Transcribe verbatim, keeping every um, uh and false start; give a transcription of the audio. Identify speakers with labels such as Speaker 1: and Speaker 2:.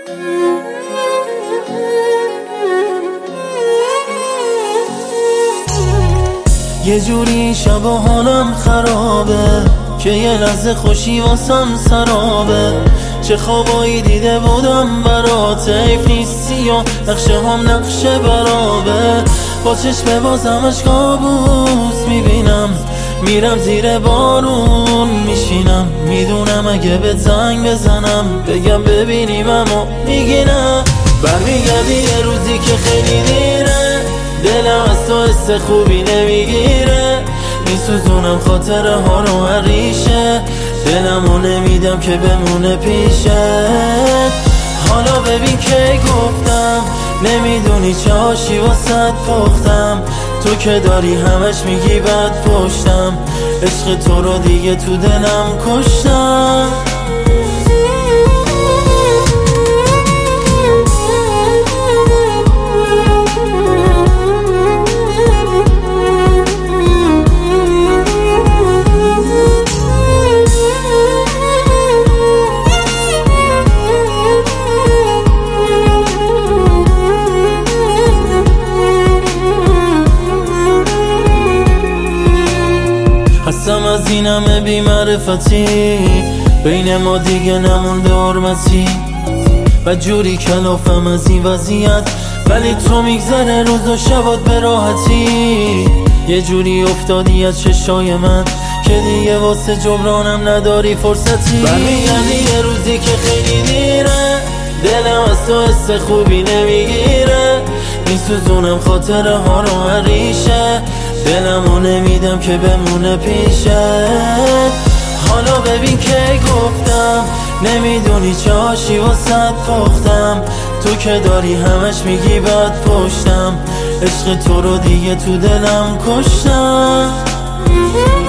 Speaker 1: یه جوری شب و حالم خرابه که یه لحظه خوشی واسم سرابه. چه خوابایی دیده بودم برات، حیف نیستی و نقشه هم نقشه برابه. با چشم بازمش کابوس میبینم، میرم زیر بارون میشینم. میدونم اگه به زنگ بزنم بگم ببینیم اما میگی نه. برمیگردی یه روزی که خیلی دیره، دلم از تو حس خوبی نمیگیره. میسوزونم خاطره ها رو هر ریشه، دلمو نمیدم که بمونه پیشه. حالا ببین که گفتم نمیدونی چه هاشی واسد پختم. تو که داری همش میگی بد پشتم، عشق تو رو دیگه تو دلم کشتم. هستم از این همه بی معرفتی، بین ما دیگه نمونده حرمتی. و جوری کلافم از این وضعیت، ولی تو میگذره روز و شبات به راحتی. یه جوری افتادی از چشای من که دیگه واسه جبرانم نداری فرصتی. برمیگردی یه روزی که خیلی دیره، دلم از تو حس خوبی نمیگیره. میسوزونم خاطره ها رو هر ریشه، دلمو نمیدم که بمونه پیشه. حالا ببین که گفتم نمیدونی چه هاشی واسد پختم. تو که داری همش میگی بد پشتم، عشق تو رو دیگه تو دلم کشتم.